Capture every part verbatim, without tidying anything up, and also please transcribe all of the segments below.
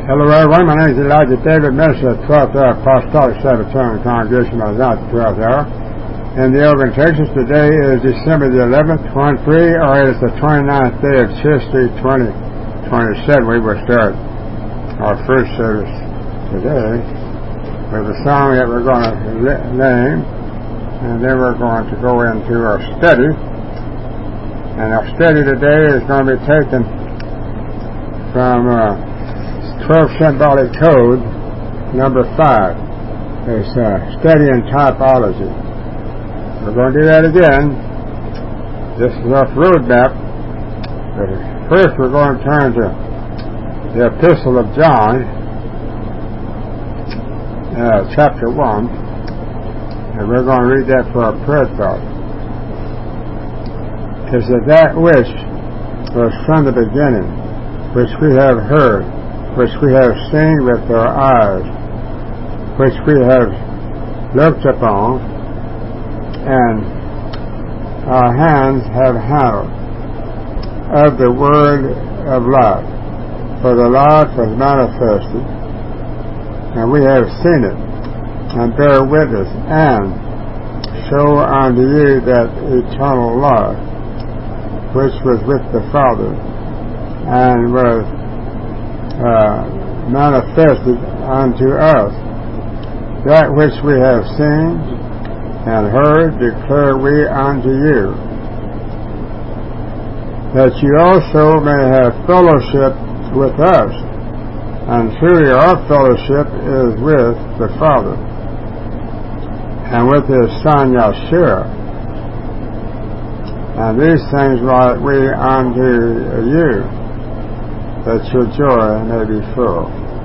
Hello everyone, my name is Elijah David, minister of the twelfth Hour Apostolic Sabbatarian Congregation of the twelfth Hour in the Oregon, Texas. Today is December the eleventh, twenty-three, or it is the twenty-ninth day of History twenty twenty-seven. We will start our first service today with a song that we're going to name, and then we're going to go into our study. And our study today is going to be taken from uh, twelve Symbolic Code, number five. It's uh, studying typology. We're going to do that again. This is our roadmap. But first, we're going to turn to the Epistle of John, uh, chapter one, and we're going to read that for our prayer thought. Is it that which was from the beginning, which we have heard, which we have seen with our eyes, which we have looked upon, and our hands have handled, of the word of life. For the life was manifested, and we have seen it, and bear witness, and show unto you that eternal life, which was with the Father, and was Uh, manifested unto us. That which we have seen and heard declare we unto you, that you also may have fellowship with us. And truly our fellowship is with the Father and with His Son Yeshua. And these things write we unto you, that your joy may be full.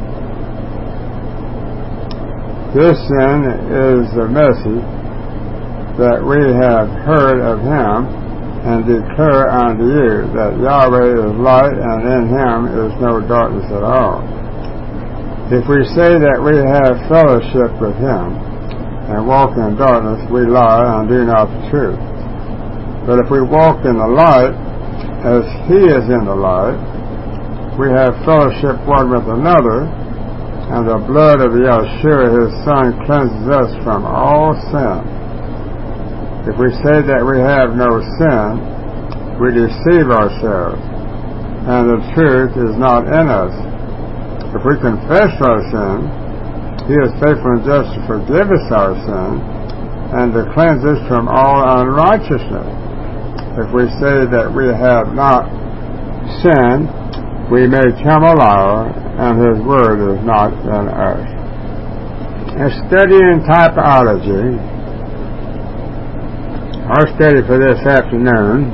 This then is the message that we have heard of Him, and declare unto you, that Yahweh is light, and in Him is no darkness at all. If we say that we have fellowship with Him, and walk in darkness, we lie and do not the truth. But if we walk in the light, as He is in the light, we have fellowship one with another, and the blood of Yeshua, His Son, cleanses us from all sin. If we say that we have no sin, we deceive ourselves, and the truth is not in us. If we confess our sin, He is faithful and just to forgive us our sin, and to cleanse us from all unrighteousness. If we say that we have not sinned, we make Him a liar, and His word is not in us. And studying typology, our study for this afternoon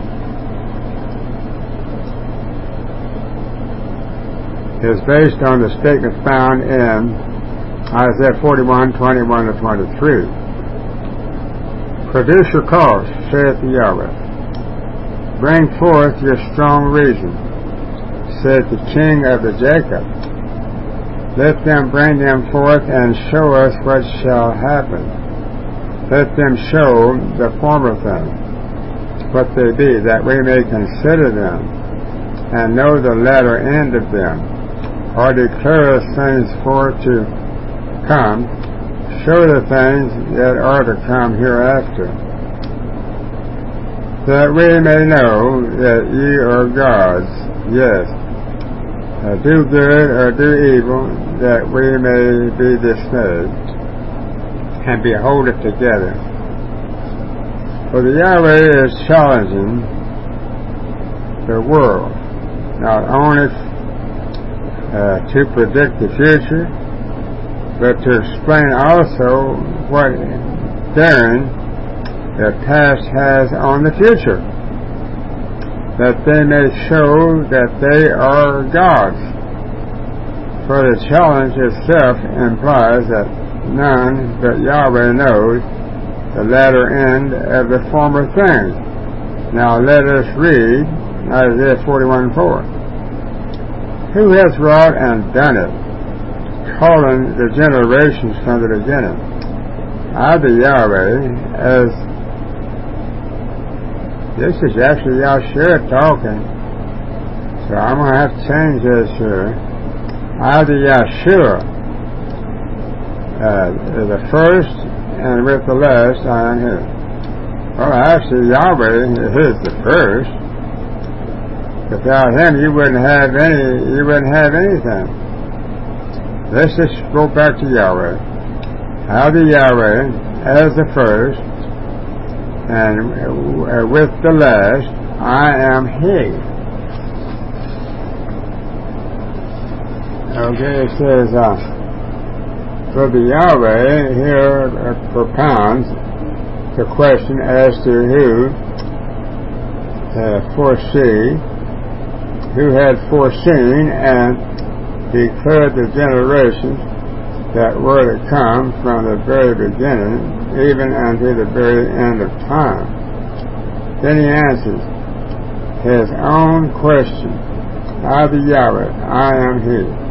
is based on the statement found in Isaiah forty-one, twenty-one to twenty-three. Produce your cause, saith Yahweh. Bring forth your strong reason, said the King of the Jacob. Let them bring them forth and show us what shall happen. Let them show the former things, what they be, that we may consider them, and know the latter end of them, or declare us things for to come, show the things that are to come hereafter, that we may know that ye are gods, yes, Uh, do good or do evil, that we may be dismayed, and behold it together. For the Yahweh is challenging the world, not only uh, to predict the future, but to explain also what bearing the past has on the future, that they may show that they are gods. For the challenge itself implies that none but Yahweh knows the latter end of the former things. Now let us read Isaiah forty-one four. Who has wrought and done it, calling the generations from the beginning? I, the Yahweh, as this is actually Yahshua talking, so I'm going to have to change this here. I, the Yahshua, uh, the first, and with the last I am He. Well, actually, Yahweh is the first. Without Him, you wouldn't have any. You wouldn't have anything. Let's just go back to Yahweh. I, the Yahweh, as the first, and with the last, I am He. Okay, it says, uh, so the Yahweh here uh, propounds the question as to who uh, foresee, who had foreseen and declared the generations that were to come from the very beginning, even unto the very end of time. Then he answers his own question, I, the Yahweh, I am He.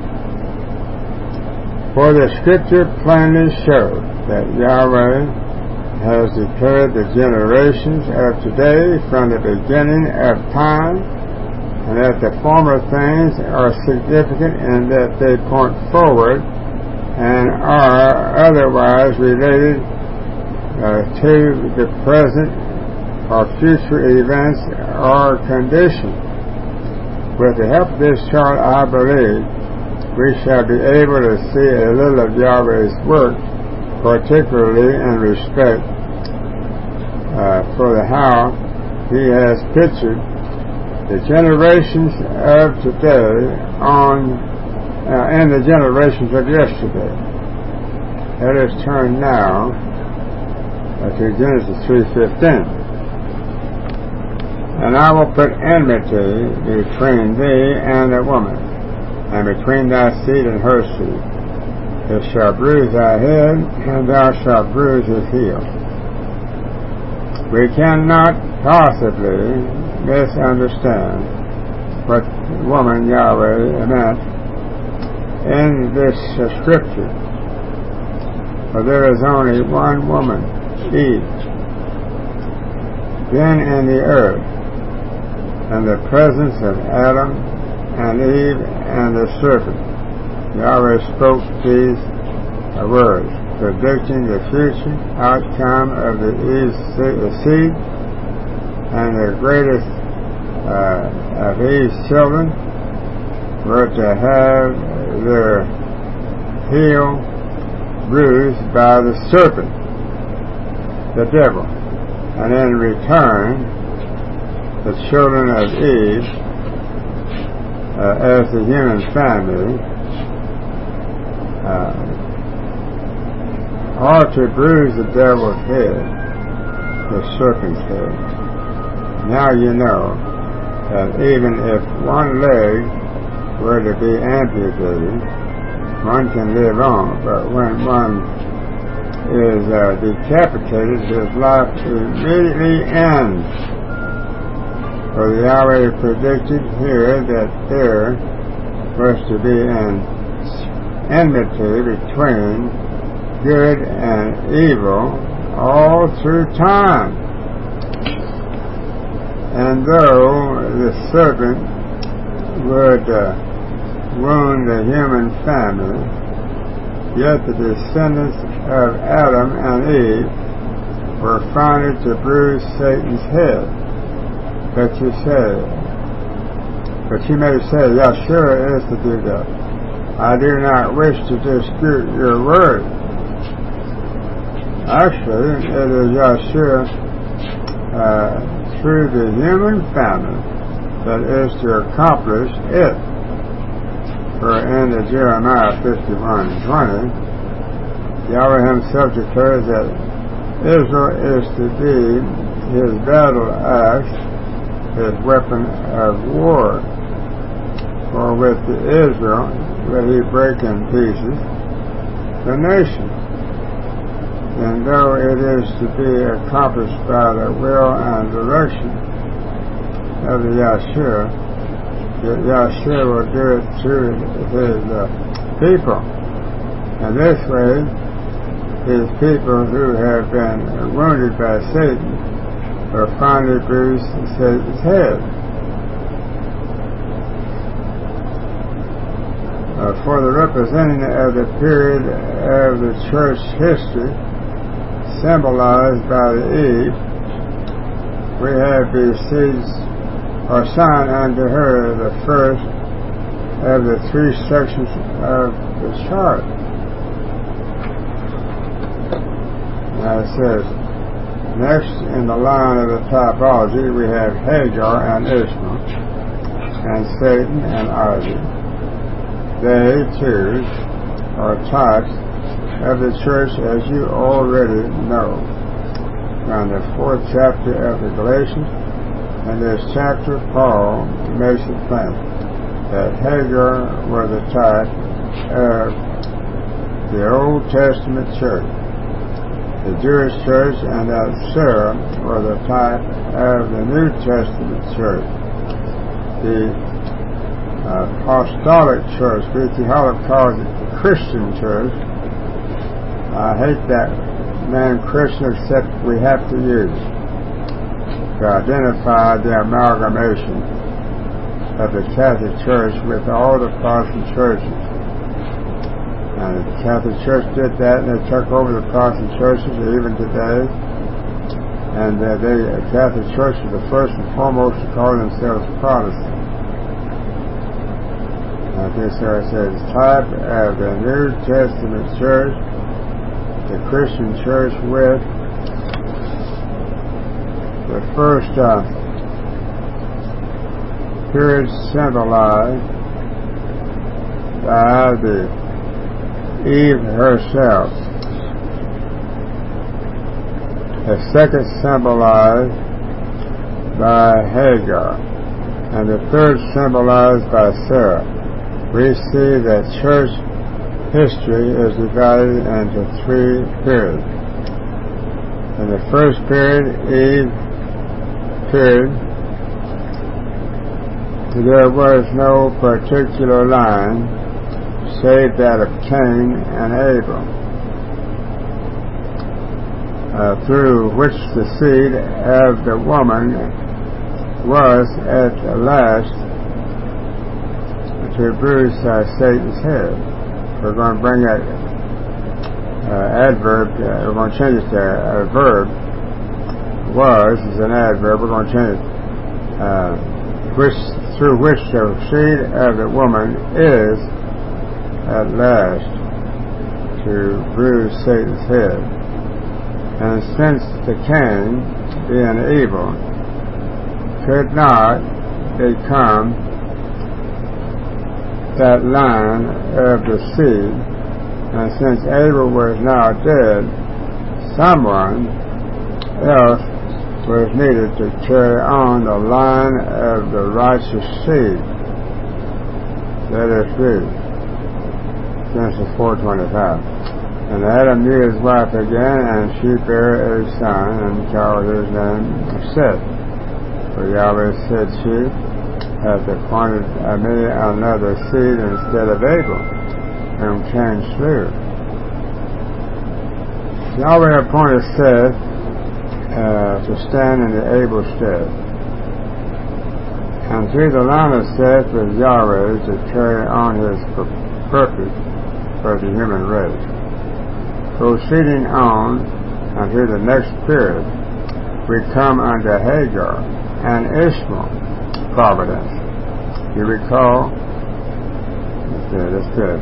For the Scripture plainly shows that Yahweh has declared the generations of today from the beginning of time, and that the former things are significant in that they point forward and are otherwise related uh, to the present or future events or conditions. With the help of this chart, I believe we shall be able to see a little of Yahweh's work, particularly in respect uh, for the how He has pictured the generations of today on uh, and the generations of yesterday. Let us turn now uh, to Genesis three fifteen. And I will put enmity between thee and the woman, and between thy seed and her seed. It shall bruise thy head, and thou shalt bruise his heel. We cannot possibly misunderstand what woman Yahweh meant in this uh, scripture. For there is only one woman, Eve. Then in the earth, and the presence of Adam and Eve and the serpent, Yahweh spoke these uh, words, predicting the future outcome of the Eve's seed, and the greatest uh, of Eve's children were to have their heel bruised by the serpent, the devil, and in return, the children of Eve, Uh, as the human family, uh, are to bruise the devil's head, the serpent's head. Now you know that even if one leg were to be amputated, one can live on, but when one is uh, decapitated, his life immediately ends. For the Yahweh predicted here that there was to be an enmity between good and evil all through time. And though the serpent would uh, wound the human family, yet the descendants of Adam and Eve were founded to bruise Satan's head. But you say, but you may say, Yahshua is to do that. I do not wish to dispute your word. Actually, it is Yahshua uh, through the human family that is to accomplish it. For in the Jeremiah fifty-one twenty, Yahweh himself declares that Israel is to be his battle axe, his weapon of war. For with Israel will he break in pieces the nation. And though it is to be accomplished by the will and direction of the Yahshua, yet Yahshua will do it through his uh, people. And this way, his people who have been wounded by Satan or finally bruised Satan's head. Uh, for the representing of the period of the church history symbolized by the Eve, we have received or signed unto her the first of the three sections of the chart. Now it says, next in the line of the typology we have Hagar and Ishmael, and Satan and Isaac. They, too, are types of the church, as you already know. From the fourth chapter of the Galatians, in this chapter, Paul makes it plain that Hagar was a type of the Old Testament church, the Jewish church, and that Sarah was a type of the New Testament church, the Uh, apostolic church. Ricky Holland calls it the Christian church. I hate that name Christian, except we have to use it to identify the amalgamation of the Catholic Church with all the Protestant churches. And the Catholic Church did that, and they took over the Protestant churches even today. And uh, they, the Catholic Church is the first and foremost to call themselves Protestant. Okay, so it says type of the New Testament church, the Christian church, with the first uh, period symbolized by the Eve herself, the second symbolized by Hagar, and the third symbolized by Sarah. We see that church history is divided into three periods. In the first period, Eve period, there was no particular line save that of Cain and Abel, uh, through which the seed of the woman was at last to bruise uh, Satan's head. We're going to bring that uh, adverb, uh, we're going to change it to a verb. Was is an adverb, we're going to change it. Uh, which, through which the seed of the woman is at last to bruise Satan's head. And since the Cain, being evil, could not become that line of the seed, and since Abel was now dead, someone else was needed to carry on the line of the righteous seed. Let us read Genesis four twenty-five. And Adam knew his wife again, and she bare a son, and called his name Seth. For Yahweh said, she hath appointed me another seed instead of Abel, whom Cain slew. Yahweh appointed Seth uh, to stand in the Abel stead, and through the line of Seth was Yahweh to carry on his purpose for the human race. Proceeding on unto the next period, we come unto Hagar and Ishmael providence. You recall, okay, that's good.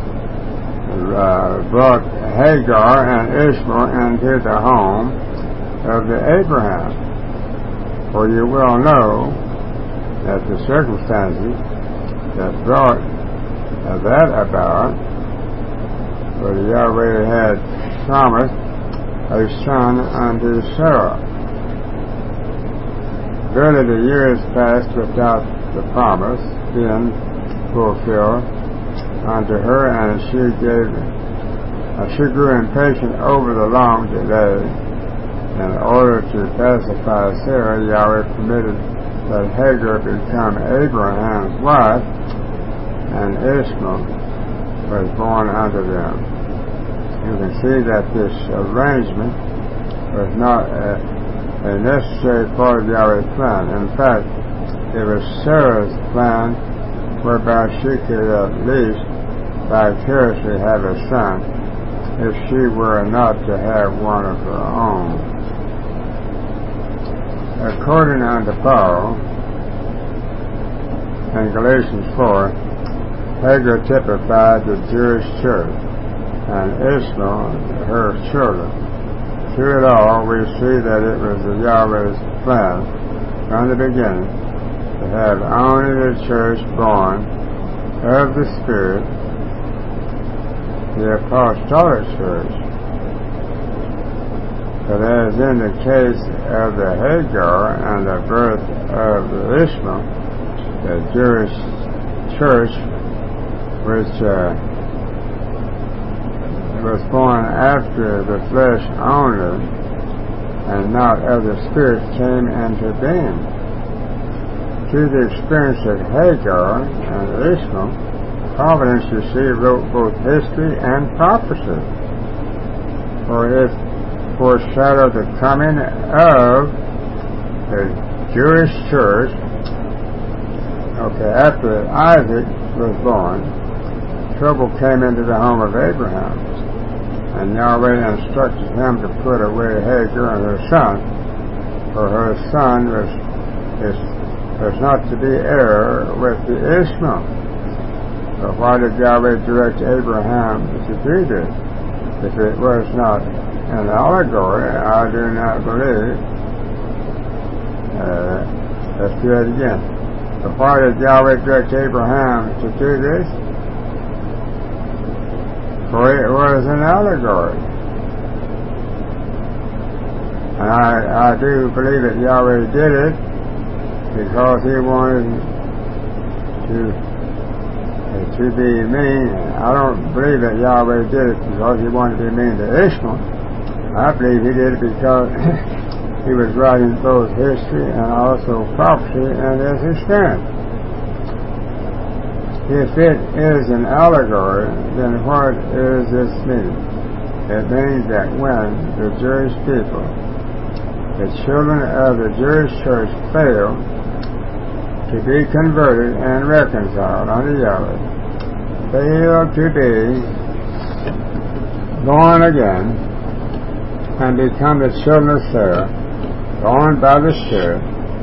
Uh, brought Hagar and Ishmael into the home of the Abraham. For you well know that the circumstances that brought uh, that about, for Yahweh had promised a son unto Sarah. Verily the years passed without the promise being fulfilled unto her, and she gave, uh, she grew impatient over the long delay. In order to pacify Sarah, Yahweh permitted that Hagar become Abraham's wife, and Ishmael was born unto them. You can see that this arrangement was not a a necessary part of Yahweh's plan. In fact, it was Sarah's plan whereby she could at least vicariously have a son if she were not to have one of her own. According unto Paul, in Galatians four, Hagar typified the Jewish church, and Ishmael her children. Through it all, we see that it was the Yahweh's plan from the beginning to have only the church born of the Spirit, the apostolic church. But as in the case of the Hagar and the birth of Ishmael, the Jewish church, which uh, was born after the flesh only and not of the Spirit, came into being. Through the experience of Hagar and Ishmael, Providence, you see, wrote both history and prophecy, for it foreshadowed the coming of the Jewish church. Okay, after Isaac was born, trouble came into the home of Abraham, and Yahweh instructed him to put away Hagar and her son, for her son was, is, was not to be heir with the Ishmael. So why did Yahweh direct Abraham to do this? If it was not an allegory, I do not believe. Uh, let's do it again. But why did Yahweh direct Abraham to do this? For it was an allegory. And I, I do believe that Yahweh did it because he wanted to, uh, to be mean. I don't believe that Yahweh did it because he wanted to be mean to Ishmael. I believe he did it because he was writing both history and also prophecy and his experience. If it is an allegory, then what is this mean? It means that when the Jewish people, the children of the Jewish church, fail to be converted and reconciled unto Yahweh, fail to be born again and become the children of Sarah, born by the Spirit,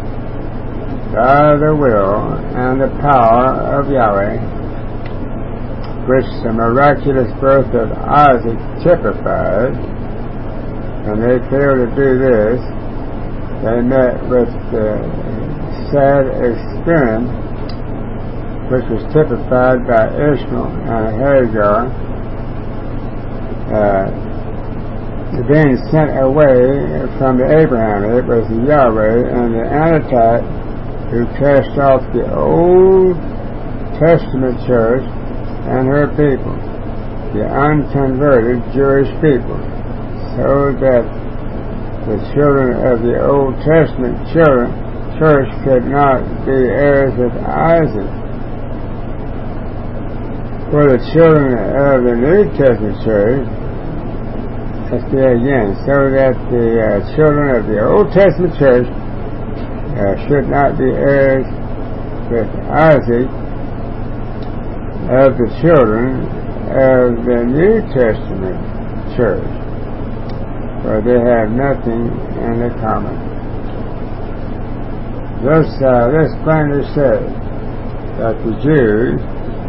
by the will and the power of Yahweh, which the miraculous birth of Isaac typified. When they failed to do this, they met with the sad experience which was typified by Ishmael and Hagar, uh, being sent away from the Abraham. It was the Yahweh and the Anatot who cast off the Old Testament church and her people, the unconverted Jewish people, so that the children of the Old Testament children, church could not be heirs of Isaac. For the children of the New Testament church, let's do it again, so that the uh, children of the Old Testament church Uh, should not be heirs with Isaac of the children of the New Testament church, for they have nothing in common. Thus, uh, this plainly says that the Jews,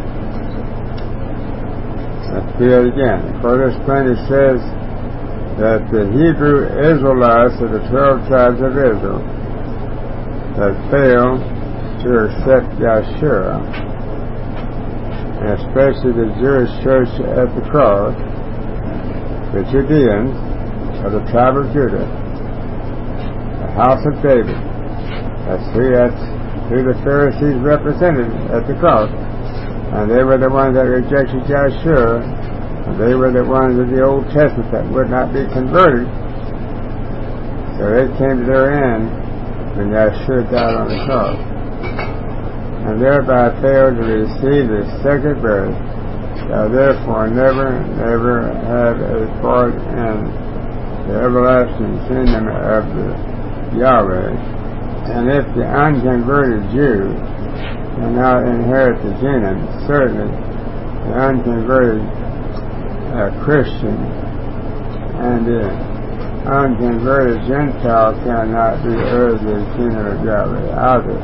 let's do it again, for this plainly says that the Hebrew Israelites of the twelve tribes of Israel that fail to accept Yeshua, and especially the Jewish church at the cross, the Judeans of the tribe of Judah, the house of David. That's who, that's who the Pharisees represented at the cross, and they were the ones that rejected Yeshua, and they were the ones of the Old Testament that would not be converted. So they came to their end when Yeshua died on the cross, and thereby failed to receive the second birth, shall therefore never, never have a part in the everlasting kingdom of the Yahweh. And if the unconverted Jew will not inherit the kingdom, certainly the unconverted uh, Christian and the unconverted Gentile cannot be heirs of the kingdom of God either.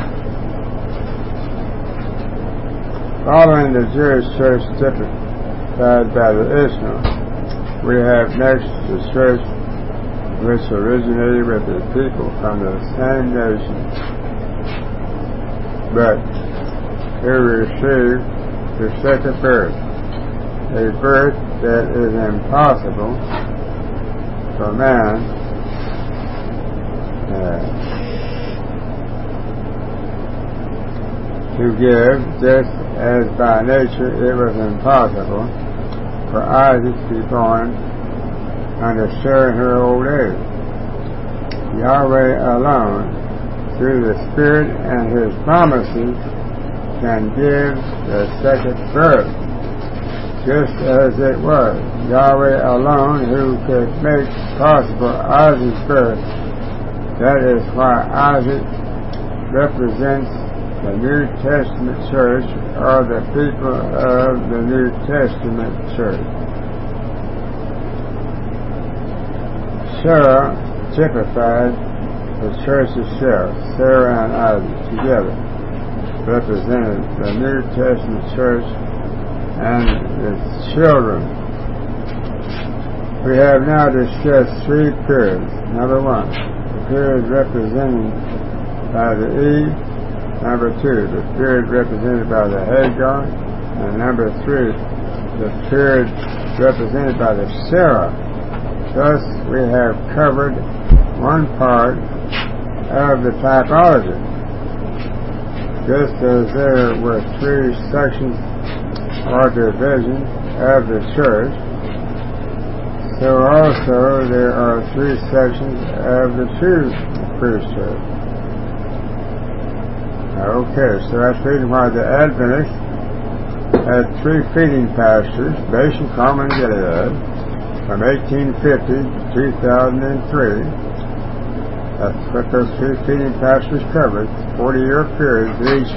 Following the Jewish church typified by the Ishmael, we have next the church which originated with the people from the same nation, but who received the second birth, a birth that is impossible for man uh, to give, just as by nature it was impossible for Isaac to be born under Sarah in her old age. Yahweh alone, through the Spirit and His promises, can give the second birth, just as it was Yahweh alone who could make possible Isaac's birth. That is why Isaac represents the New Testament church, or the people of the New Testament church. Sarah typified the church itself. Sarah and Isaac together represented the New Testament church and its children. We have now discussed three periods. Number one, the period represented by the Eve. Number two, the period represented by the Hagar. And number three, the period represented by the Sarah. Thus, we have covered one part of the typology. Just as there were three sections or divisions of the church, so also there are three sections of the true priesthood. Okay, so that's the reason why the Adventists had three feeding pastures, Bashan, Carmel, and Gilead, from eighteen fifty to two thousand three. That's what those three feeding pastures covered, forty-year periods each.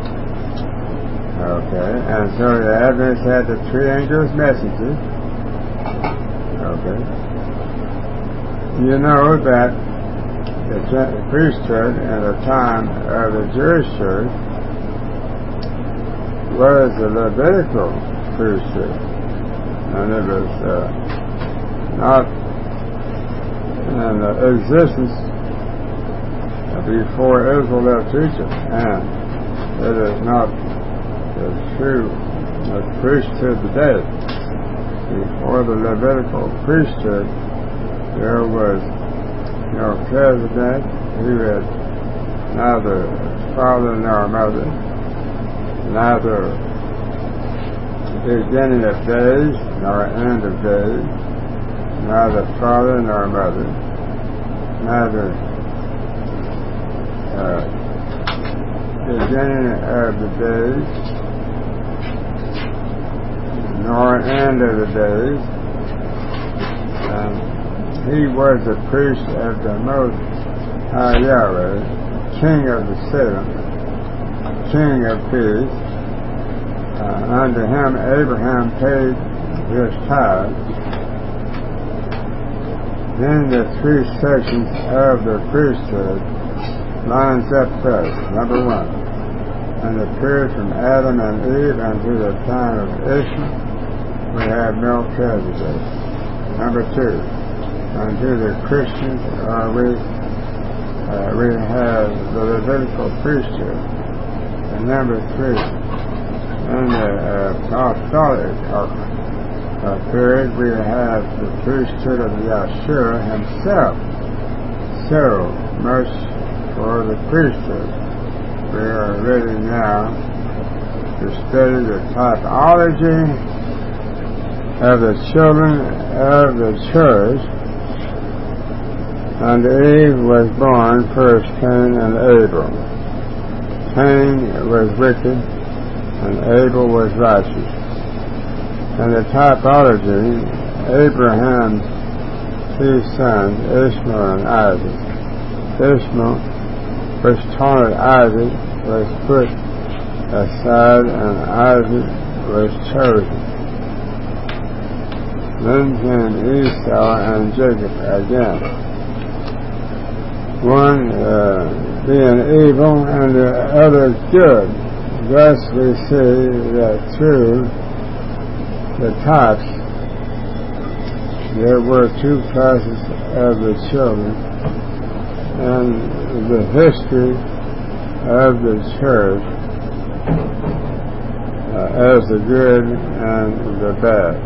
Okay, and so the Adventists had the three angels' messages. Okay. You know that the priesthood at the time of the Jewish church was the Levitical priesthood, and it was uh, not in existence before Israel left Egypt, and it is not the true the priesthood today. Before the Levitical priesthood, there was Melchizedek, who had neither father nor mother, neither beginning of days nor end of days, neither father nor mother, neither uh, beginning of the days nor end of the days, and he was the priest of the Most High Yahweh, King of the Seven, King of Peace. Uh, unto him Abraham paid his tithe. Then the three sections of the priesthood lines up thus. Number one, in the period from Adam and Eve unto the time of Ishmael, we have Melchizedek. Number two, unto the Christians uh, we uh, we have the Levitical priesthood. And number three, in the uh, apostolic uh, period, we have the priesthood of Yeshua himself. So much for the priesthood. We are ready now to study the typology of the children of the church. And Eve was born first Cain and Abel. Cain was wicked and Abel was righteous. And the typology, Abraham's two sons, Ishmael and Isaac. Ishmael, which taunted Isaac, was put aside, and Isaac was chosen. Then came Esau and Jacob again, one uh, being evil and the other good. Thus we see that through the types there were two classes of the children, and the history of the church uh, as the good and the bad.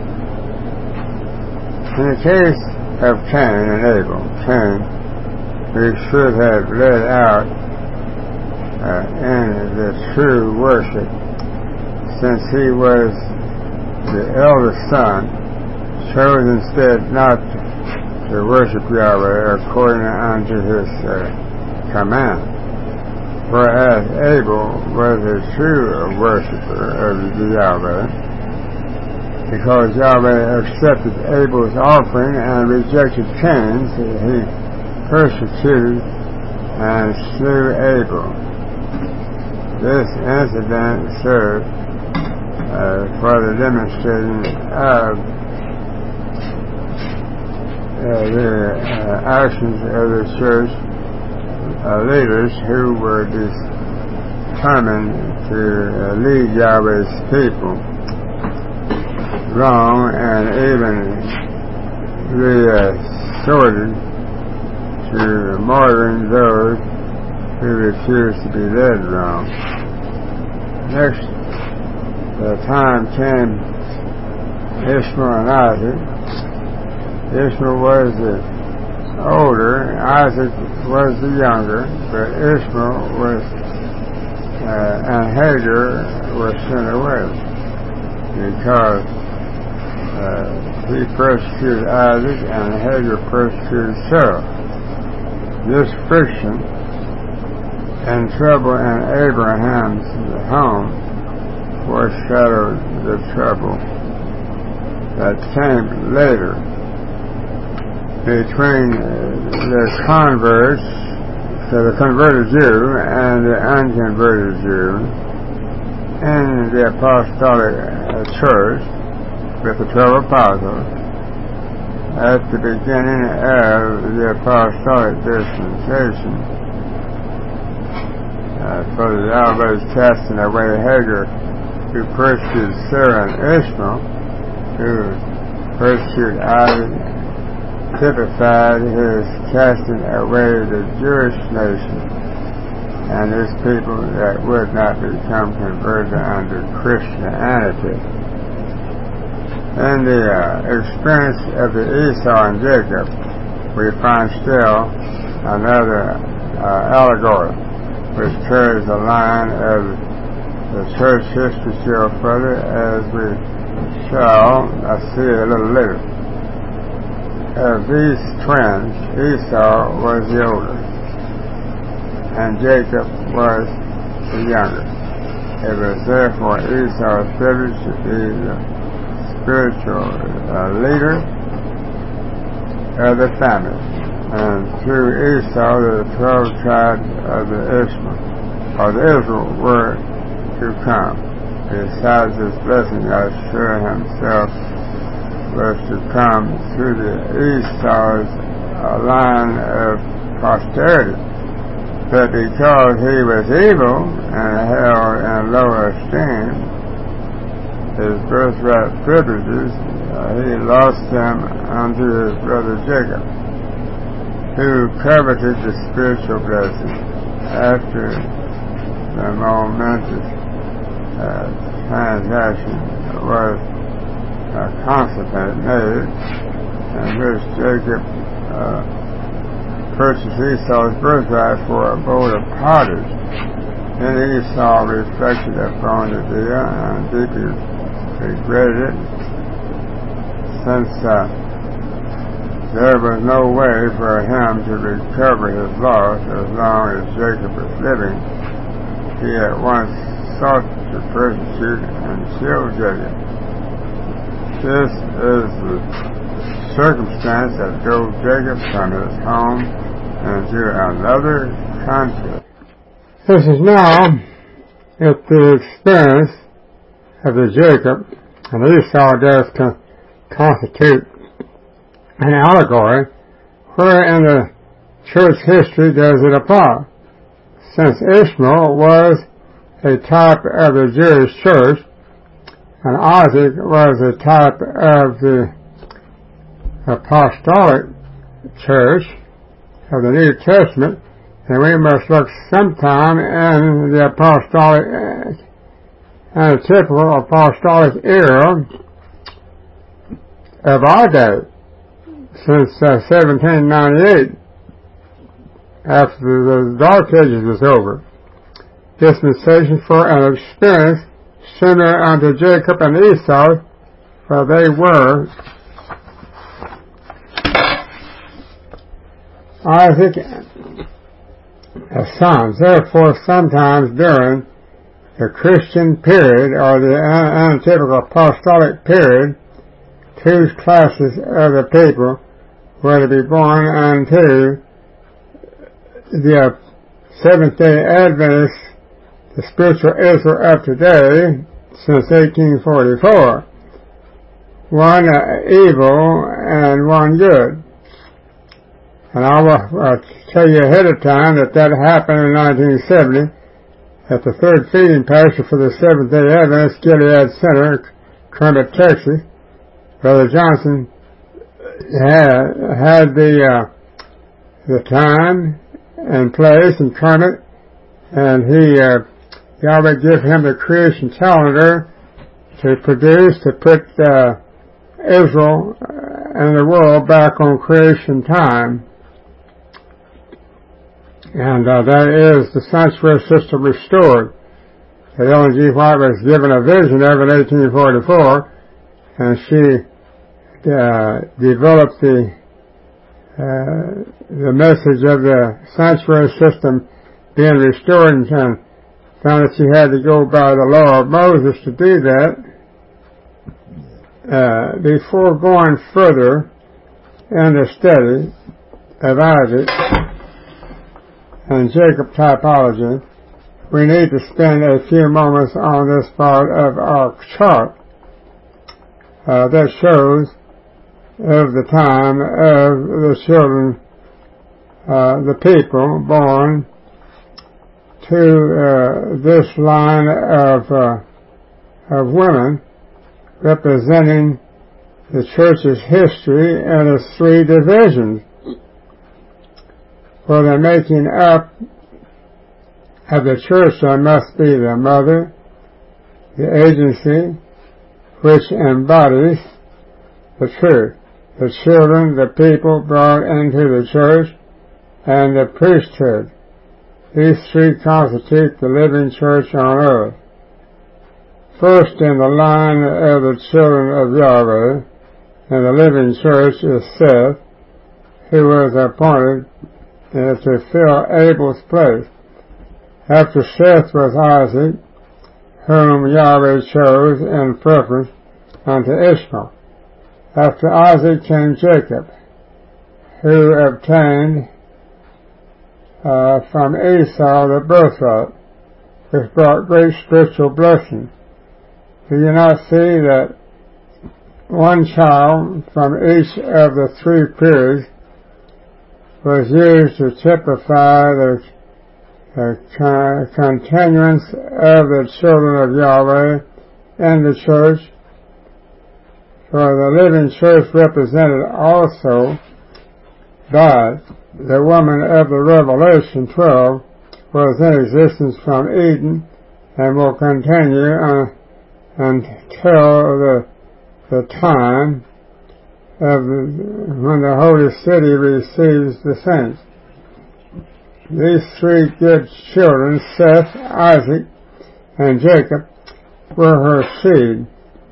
In the case of Cain and Abel, Cain, who should have led out uh, in the true worship, since he was the eldest son, chose instead not to worship Yahweh according unto his uh, command. Whereas Abel was a true worshiper of the Yahweh, because Yahweh accepted Abel's offering and rejected Cain's, he persecuted and slew Abel. This incident served uh, for the demonstrating of uh, the uh, actions of the church uh, leaders who were determined to uh, lead Yahweh's people wrong, and even resorted to murdering those who refused to be led wrong. Next, the time came Ishmael and Isaac. Ishmael was the older, Isaac was the younger, but Ishmael was uh, and Hagar were sent away because Uh, he persecuted Isaac and Hagar persecuted Sarah. This friction and trouble in Abraham's home foreshadowed the trouble that came later between the converts, so the converted Jew and the unconverted Jew in the apostolic church, with the twelve apostles at the beginning of the apostolic dispensation. Uh, for the Yahweh's casting away Hagar, who persecuted Sarah, and Ishmael, who persecuted Isaac, typified his casting away the Jewish nation and his people that would not become converted under Christianity. In the uh, experience of the Esau and Jacob, we find still another uh, allegory which carries the line of the church history still further, as we shall uh, see a little later. Of these twins, Esau was the older, and Jacob was the younger. It was therefore Esau's privilege to be the spiritual uh, leader of the family, and through Esau the twelve tribes of the Ishmael, or the Israel, were to come. Besides this blessing, Yahshua himself was to come through the Esau's uh, line of posterity, but because he was evil and held in low esteem his birthright privileges, uh, he lost them unto his brother Jacob, who coveted the spiritual blessing after the momentous uh, transaction was uh, consummated, made, in which Jacob uh, purchased Esau's birthright for a bowl of pottage. Then Esau reflected upon the deal and deeply regretted it, since uh, there was no way for him to recover his loss as long as Jacob was living. He at once sought to persecute and kill Jacob. This is the circumstance that drove Jacob from his home into another country. This is now at the expense of the Jacob and Esau does con- constitute an allegory, where in the church history does it apply? Since Ishmael was a type of the Jewish church, and Isaac was a type of the apostolic church of the New Testament, then we must look sometime in the apostolic and typical apostolic era of our day, since uh, seventeen ninety-eight, after the Dark Ages was over. Dispensation for an experience similar unto Jacob and Esau, for they were Isaac as sons. Therefore, sometimes during the Christian period or the untypical apostolic period, two classes of the people were to be born unto the Seventh-day Adventists, the spiritual Israel of today, since eighteen forty-four. One uh, evil and one good. And I will uh, tell you ahead of time that that happened in nineteen seventy at the third feeding pastor for the Seventh-day Adventist Gilead Center, Kermit, Texas. Brother Johnson had, had the uh, the time and place in Kermit, and he uh, Yahweh gave him the creation calendar to produce, to put uh, Israel and the world back on creation time. And uh, that is the sanctuary system restored. That Ellen G. White was given a vision of in eighteen forty-four, and she uh, developed the uh, the message of the sanctuary system being restored, and found that she had to go by the law of Moses to do that. Uh, before going further in the study of Isaac and Jacob typology, we need to spend a few moments on this part of our chart uh, that shows of the time of the children, uh, the people born to uh, this line of uh, of women, representing the church's history in its three divisions. For the making up of the church, there must be the mother, the agency, which embodies the truth, the children, the people brought into the church, and the priesthood. These three constitute the living church on earth. First in the line of the children of Yahweh in the living church is Seth, who was appointed uh, to fill Abel's place. After Seth was Isaac, whom Yahweh chose in preference unto Ishmael. After Isaac came Jacob, who obtained uh, from Esau the birthright, which brought great spiritual blessing. Do you not see that one child from each of the three periods was used to typify the, the con- continuance of the children of Yahweh in the church? For the living church represented also God. The woman of the Revelation twelve was in existence from Eden and will continue uh, until the the time of the, when the holy city receives the saints. These three good children, Seth, Isaac, and Jacob, were her seed,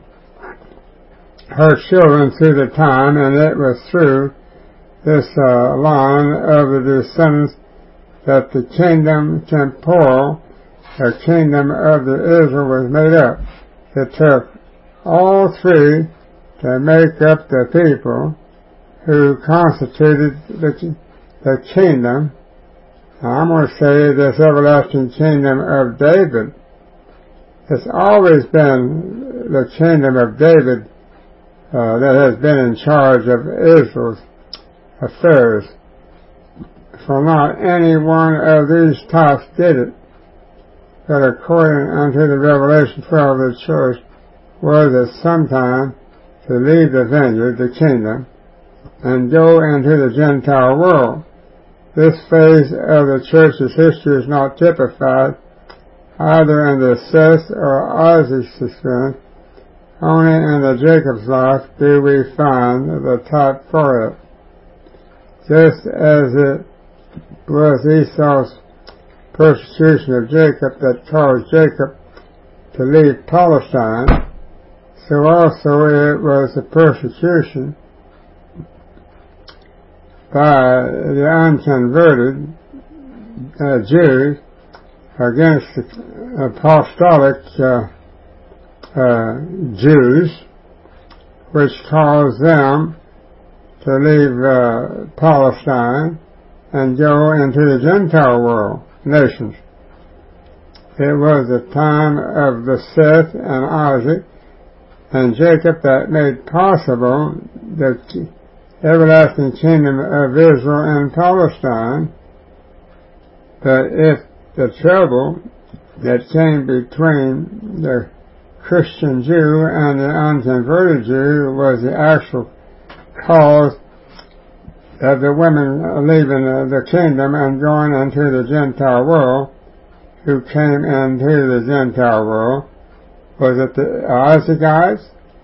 her children through the time, and it was through this uh, line of the descendants that the kingdom temporal, the kingdom of the Israel, was made up. It took all three to make up the people who constituted the, the kingdom. Now, I'm going to say this everlasting kingdom of David, It's always been the kingdom of David uh, that has been in charge of Israel's affairs. For not any one of these types did it, but according unto the Revelation twelve, the church was at some time to leave the vineyard, the kingdom, and go into the Gentile world. This phase of the church's history is not typified either in the Seth or Isaac's experience. Only in the Jacob's life do we find the type for it. Just as it was Esau's persecution of Jacob that caused Jacob to leave Palestine, so also it was the persecution by the unconverted uh, Jews against the apostolic uh, uh, Jews, which caused them to leave uh, Palestine and go into the Gentile world, nations. It was the time of the Seth and Isaac and Jacob that made possible the everlasting kingdom of Israel in Palestine. But if the trouble that came between the Christian Jew and the unconverted Jew was the actual cause of the women leaving the kingdom and going into the Gentile world, who came into the Gentile world, was it the Isaacites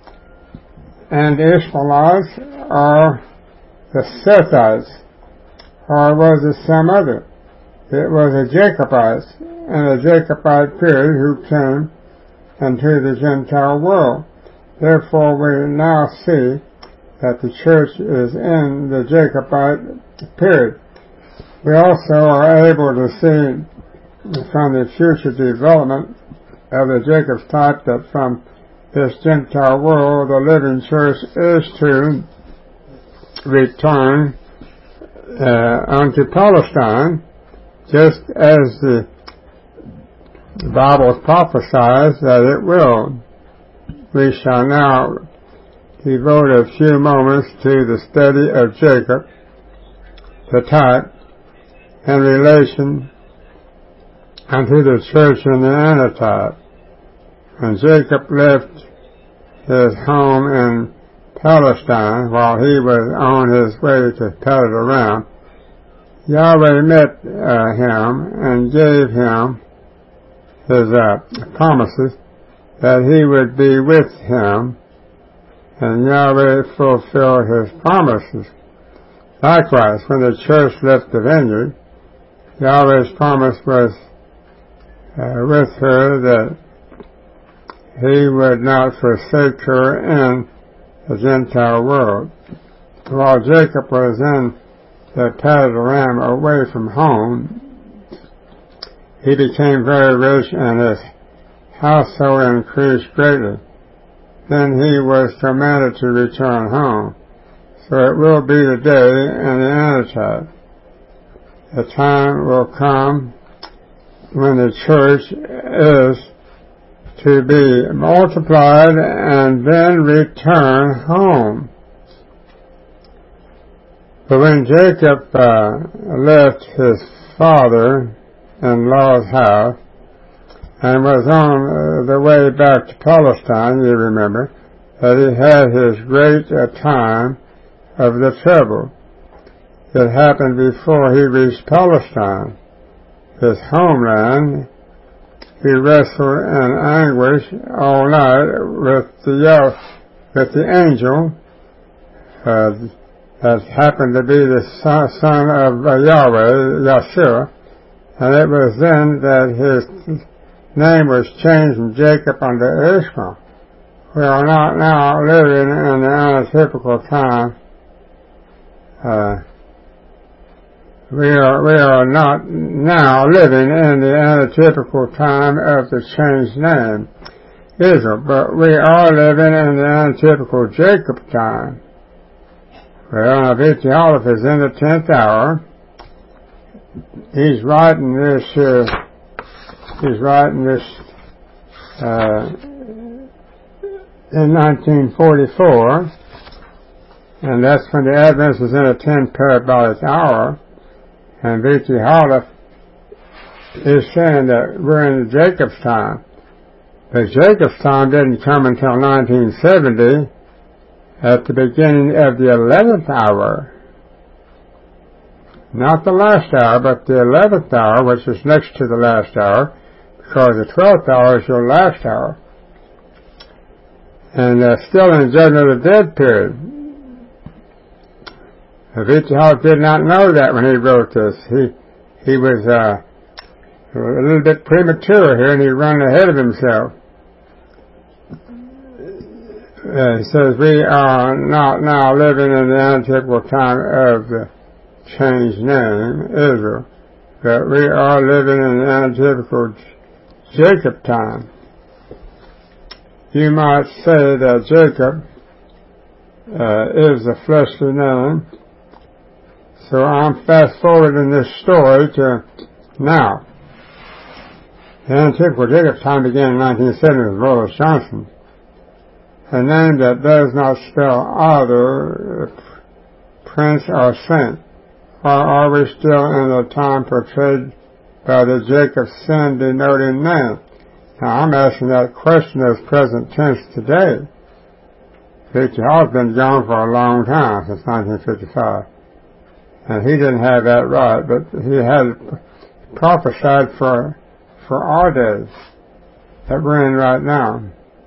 and the Ishmaelites, or the Sethites, or was it some other? It was the Jacobites and the Jacobite period who came into the Gentile world. Therefore, we now see that the church is in the Jacobite period. We also are able to see from the future development of the Jacob's type that from this Gentile world the living church is to return uh, unto Palestine, just as the Bible prophesies that it will. We shall now devote a few moments to the study of Jacob, the type, in relation unto the church in the antitype. When Jacob left his home in Palestine while he was on his way to Padan-aram, Yahweh met uh, him and gave him his uh, promises that he would be with him, and Yahweh fulfilled his promises. Likewise, when the church left the vineyard, Yahweh's promise was uh, with her that he would not forsake her in the Gentile world. While Jacob was in the Padan-aram away from home, he became very rich and his household increased greatly. Then he was commanded to return home. So it will be the day in the antitype. The time will come when the church is to be multiplied and then return home. But when Jacob uh, left his father-in-law's house and was on uh, the way back to Palestine, you remember, that he had his great uh, time of the trouble that happened before he reached Palestine, his homeland. He wrestled in anguish all night with the with the angel uh, that happened to be the son of uh, Yahweh, Yeshua, and it was then that his name was changed from Jacob unto Israel. We are not now living in the untypical time. Uh, We are, we are not now living in the atypical time of the changed name, Israel, but we are living in the atypical Jacob time. Well, now Abiathar is in the tenth hour. He's writing this, uh, he's writing this uh, in nineteen forty-four, and that's when the Adventist was in a ten parabolic hour, and V T Hall is saying that we're in Jacob's time. But Jacob's time didn't come until nineteen seventy, at the beginning of the eleventh hour. Not the last hour, but the eleventh hour, which is next to the last hour, because the twelfth hour is your last hour. And uh, still in the judgment of the dead period. V T Hall did not know that when he wrote this. He he was uh, a little bit premature here, and he ran ahead of himself. Uh, he says, we are not now living in the antithetical time of the changed name, Israel, but we are living in the antithetical Jacob time. You might say that Jacob uh, is the fleshly name. So I'm fast forwarding this story to now. The antithetical Jacob time began in nineteen seventy with Roland Johnson. A name that does not spell either prince or saint. Or are we still in the time portrayed by the Jacob sin denoting name? Now I'm asking that question as present tense today. V T Hall's been gone for a long time, since nineteen fifty-five. And he didn't have that right, but he had prophesied for, for our days that we're in right now.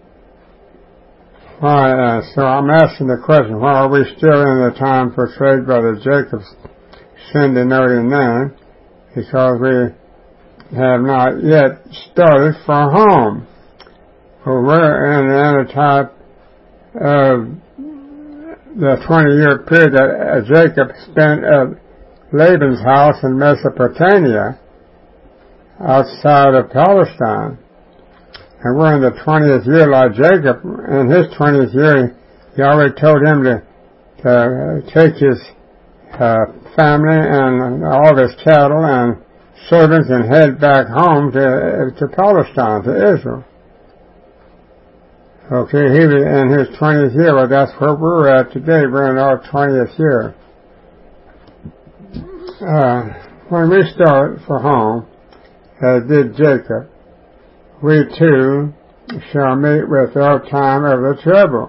Why, uh, so I'm asking the question, why are we still in the time portrayed by the Jacob's sin denoting name? Because we have not yet started for home. Well, we're in the antitype of the twenty-year period that uh, Jacob spent at Laban's house in Mesopotamia, outside of Palestine. And we're in the twentieth year like Jacob. In his twentieth year, he already told him to, to take his uh, family and all of his cattle and servants and head back home to, to Palestine, to Israel. Okay, he was in his twentieth year. Well, that's where we're at today. We're in our twentieth year. Uh, when we start for home, as did Jacob, we too shall meet with our time of the trouble.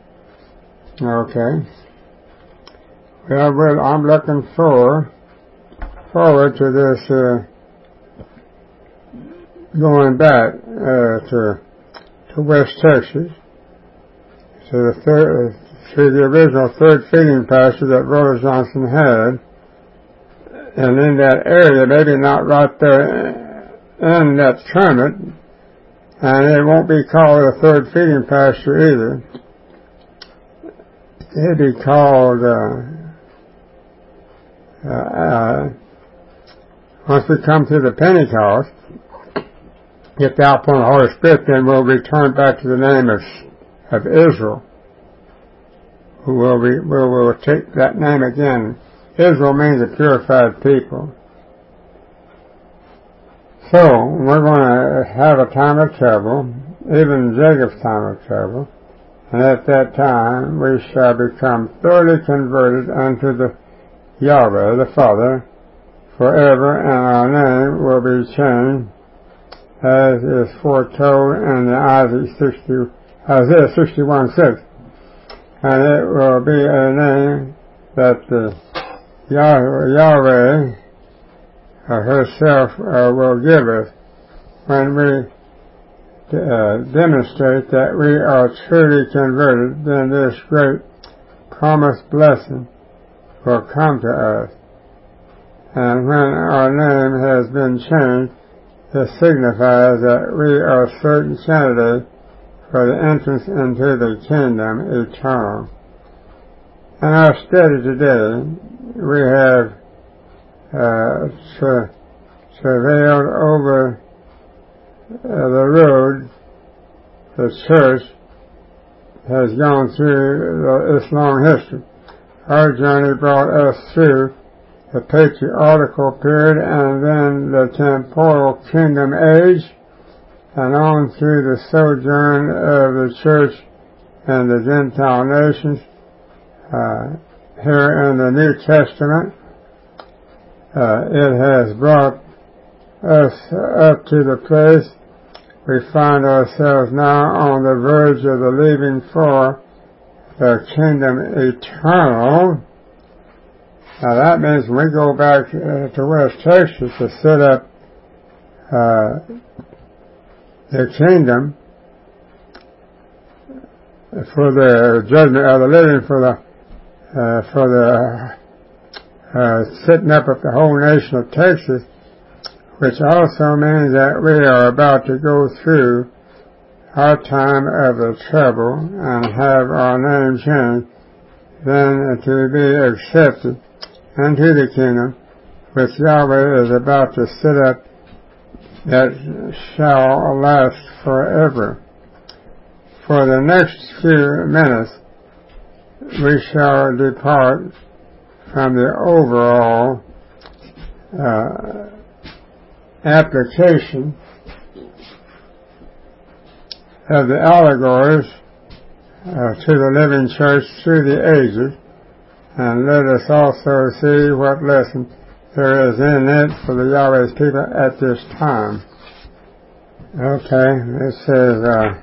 Okay. Well, well I'm looking forward, forward to this, uh, going back, uh, to, to West Texas, to the third, to the original third feeding pasture that Roller Johnson had, and in that area, maybe not right there in that tournament, and it won't be called a third feeding pasture either. It'd be called, uh, uh, uh, once we come to the Pentecost, get the outpouring of the Holy Spirit, then we'll return back to the name of, of Israel. We'll, be, we'll, we'll take that name again. Israel means a purified people. So, we're going to have a time of trouble, even Jacob's time of trouble, and at that time we shall become thoroughly converted unto the Yahweh, the Father, forever, and our name will be changed, as is foretold in the Isaiah sixty, Isaiah sixty-one six. And it will be a name that the Yahweh, Yahweh herself uh, will give us when we uh, demonstrate that we are truly converted. Then this great promised blessing will come to us. And when our name has been changed, it signifies that we are certain candidates for the entrance into the kingdom eternal. In our study today, we have uh, tra- travailed over uh, the road the church has gone through the, its long history. Our journey brought us through the patriarchal period and then the temporal kingdom age, and on through the sojourn of the church and the Gentile nations. Uh, here in the New Testament, uh, it has brought us up to the place we find ourselves now on the verge of the leaving for the kingdom eternal. Now that means when we go back uh, to West Texas to set up uh, the kingdom for the judgment of the living, for the uh, for the uh, setting up of the whole nation of Texas, which also means that we are about to go through our time of the trouble and have our name changed, then to be accepted into the kingdom which Yahweh is about to set up, that shall last forever. For the next few minutes, we shall depart from the overall uh, application of the allegories uh, to the living church through the ages, and let us also see what lesson there is in it for the Yahweh's people at this time. Okay, it says, uh,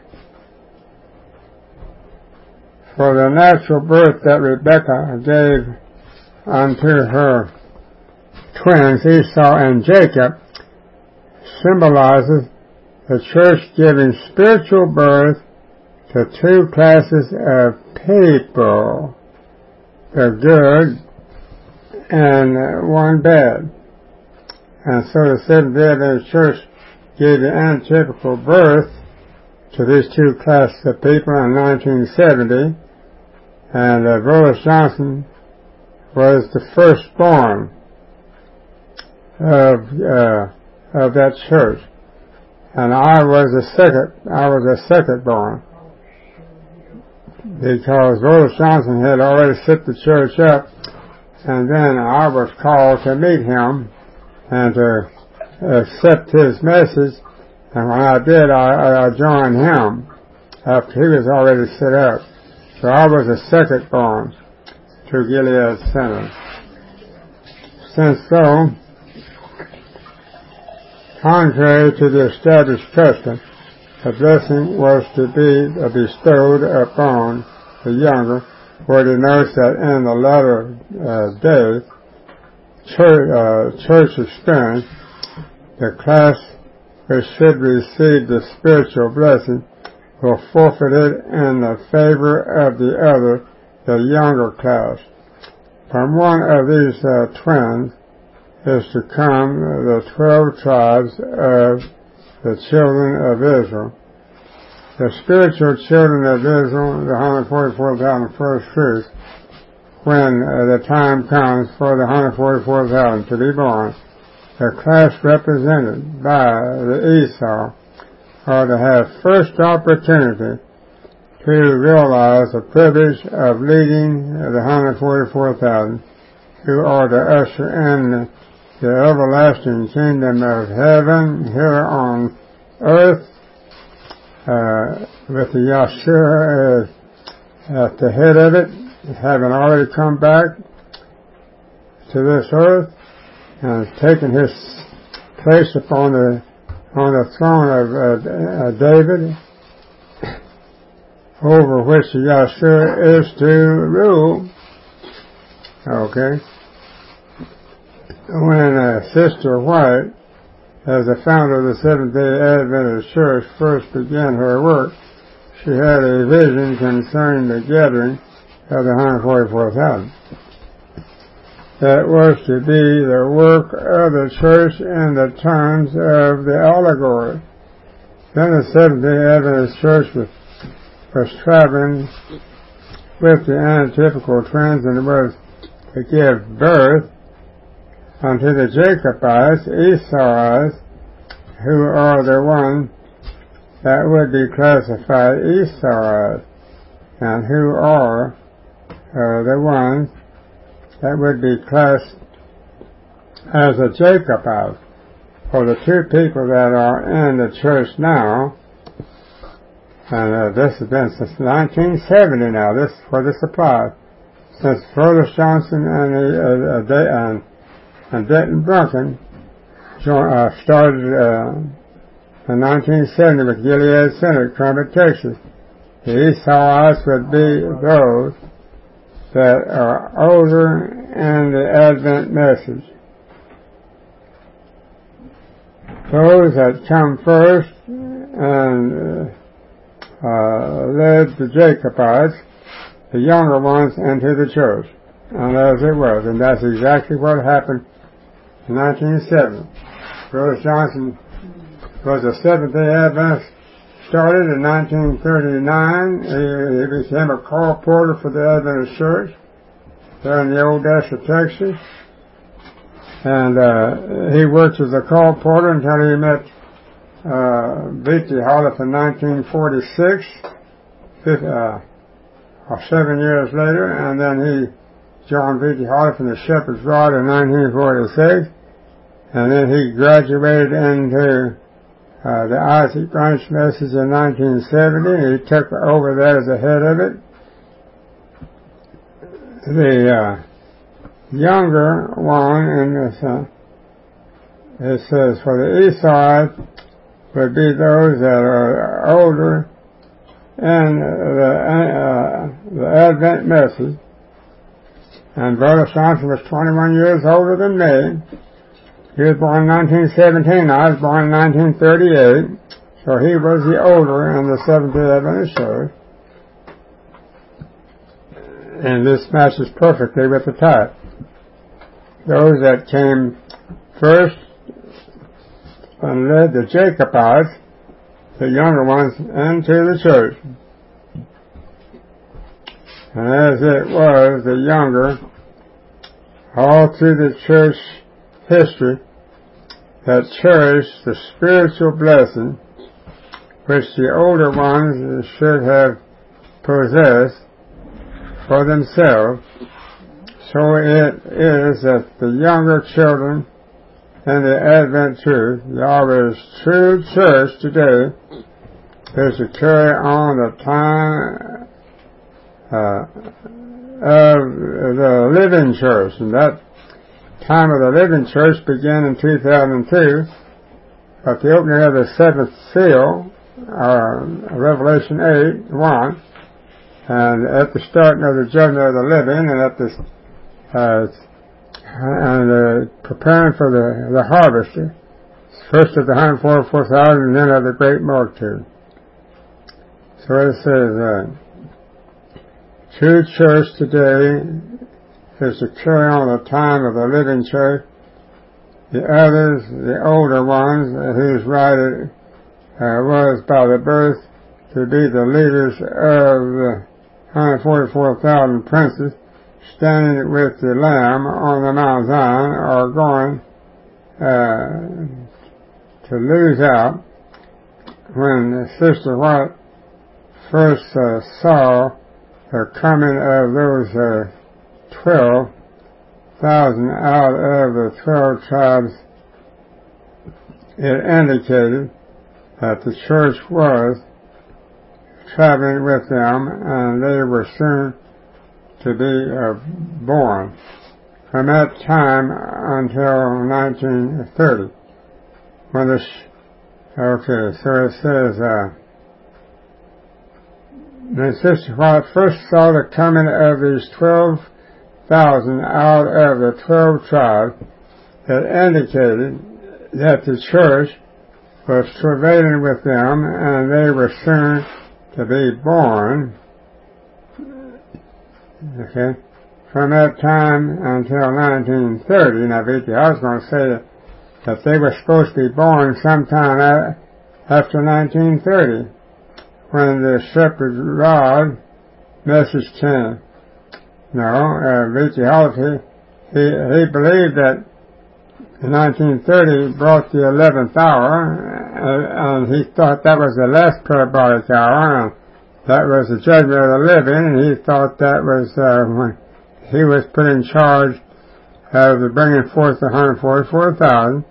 for the natural birth that Rebekah gave unto her twins, Esau and Jacob, symbolizes the church giving spiritual birth to two classes of people, the good and one bad. And so the Seventh-day Adventist Church gave the antitypical birth to these two classes of people in nineteen seventy, and uh, Rolis Johnson was the firstborn of uh, of that church, and I was the second. I was the second born, because Rolis Johnson had already set the church up, and then I was called to meet him and to accept his message. And when I did, I, I joined him after he was already set up. So I was the second born to Gilead Center. Since so, contrary to the established custom, the blessing was to be bestowed upon the younger, where it denotes that in the latter uh, day, church, uh, church experience, the class which should receive the spiritual blessing will forfeit it in the favor of the other, the younger class. From one of these uh, twins is to come the twelve tribes of the children of Israel. The spiritual children of Israel, the one hundred forty-four thousand first fruits, when uh, the time comes for the one hundred forty-four thousand to be born, the class represented by the Esau are to have first opportunity to realize the privilege of leading the one hundred forty-four thousand who are to usher in the everlasting kingdom of heaven here on earth, uh, with the Yahshua uh, at the head of it, having already come back to this earth and taken his place upon the on the throne of uh, uh, David, over which the Yahshua is to rule. Okay. When uh, Sister White, as the founder of the Seventh-day Adventist Church, first began her work, she had a vision concerning the gathering of the one hundred forty-four thousand. That was to be the work of the church in the terms of the allegory. Then the Seventh-day Adventist Church was, was traveling with the antitypical twins, and it was to give birth unto the Jacobites, Esauites, who are the ones that would be classified Esauites, and who are uh, the ones that would be classed as a Jacobite. for the two people that are in the church now, and uh, this has been since nineteen seventy now, this for this applies, since Froelich Johnson and, uh, uh, De- and, and Denton Brunson joined, uh, started uh, in nineteen seventy with Gilead Center, Crumpet, Texas. The Esauites would be those that are older in the Advent message. Those that come first and uh, uh, led the Jacobites, the younger ones, into the church. And as it was, and that's exactly what happened in nineteen seventy. Brother Johnson was a Seventh-day Adventist, started in nineteen thirty-nine. He, he became a call porter for the Adventist Church there in the old Odessa, Texas. And uh, he worked as a call porter until he met uh, Beatty Holliff in nineteen forty-six, fifth, uh, or seven years later, and then he joined Beatty Holliff in the Shepherd's Rod in nineteen forty-six, and then he graduated into uh, the Isaac Branch message in nineteen seventy. He took over that as the head of it. The uh, younger one in this, uh, it says, for the Esauites would be those that are older in the, uh, the Advent message. And Brother Johnson was twenty-one years older than me. He was born in nineteen seventeen. I was born in nineteen thirty-eight. So he was the older in the Seventh-day Adventist Church. And this matches perfectly with the type. Those that came first and led the Jacobites, the younger ones, into the church. And as it was, the younger, all through the church history, that cherished the spiritual blessing which the older ones should have possessed for themselves. So it is that the younger children in the Advent truth, Yahweh's true church today, is to carry on the time uh, of the living church. And that time of the living church began in two thousand two, at the opening of the seventh seal, uh, Revelation eight, one, and at the starting of the judgment of the living, and at the Uh, and uh, preparing for the, the harvest, first of the one hundred forty-four thousand, and then of the great multitude. So it says, uh, true church today is to carry on the time of the living church. The others, the older ones, uh, whose right it uh, was by the birth to be the leaders of the one hundred forty-four thousand princes, standing with the Lamb on the Mount Zion, are going uh, to lose out. When Sister White first uh, saw the coming of those uh, twelve thousand out of the twelve tribes, it indicated that the church was traveling with them, and they were soon to be uh, born. From that time until nineteen thirty, when the sh- okay, so it says, uh, when Sister White first saw the coming of these twelve thousand out of the twelve tribes, it indicated that the church was travailing with them, and they were soon to be born. Okay, from that time until nineteen thirty. Now, Vicky, I was going to say that, that they were supposed to be born sometime a, after nineteen thirty, when the Shepherd's Rod message came. No, uh, Vicky Holliff, he, he, he believed that in nineteen thirty brought the eleventh hour, uh, and he thought that was the last parabolic hour, and that was the judgment of the living, and he thought that was uh, when he was put in charge of the bringing forth the one hundred forty-four thousand,